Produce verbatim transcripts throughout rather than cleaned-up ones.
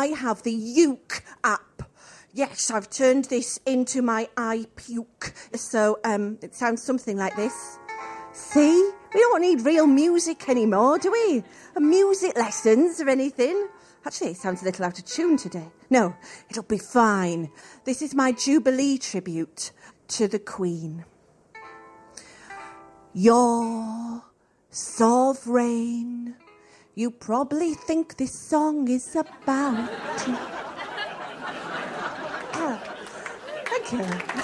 I have the Uke app. Yes, I've turned this into my iPuke. So um, it sounds something like this. See? We don't need real music anymore, do we? Music lessons or anything. Actually, it sounds a little out of tune today. No, it'll be fine. This is my Jubilee tribute to the Queen. You're sovereign. You probably think this song is about... oh, thank you.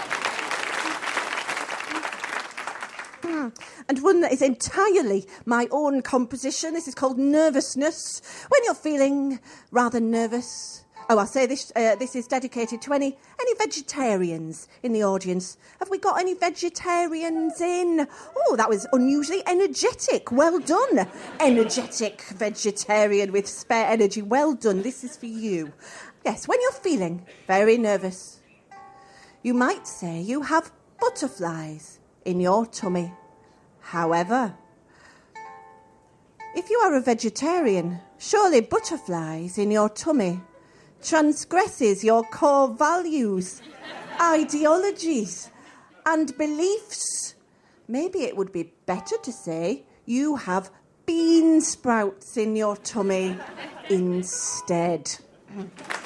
And one that is entirely my own composition. This is called Nervousness. When you're feeling rather nervous. Oh, I'll say this uh, This is dedicated to any, any vegetarians in the audience. Have we got any vegetarians in? Oh, that was unusually energetic. Well done. Energetic vegetarian with spare energy. Well done. This is for you. Yes, when you're feeling very nervous, you might say you have butterflies in your tummy. However, if you are a vegetarian, surely butterflies in your tummy transgresses your core values, ideologies, and beliefs. Maybe it would be better to say you have bean sprouts in your tummy instead.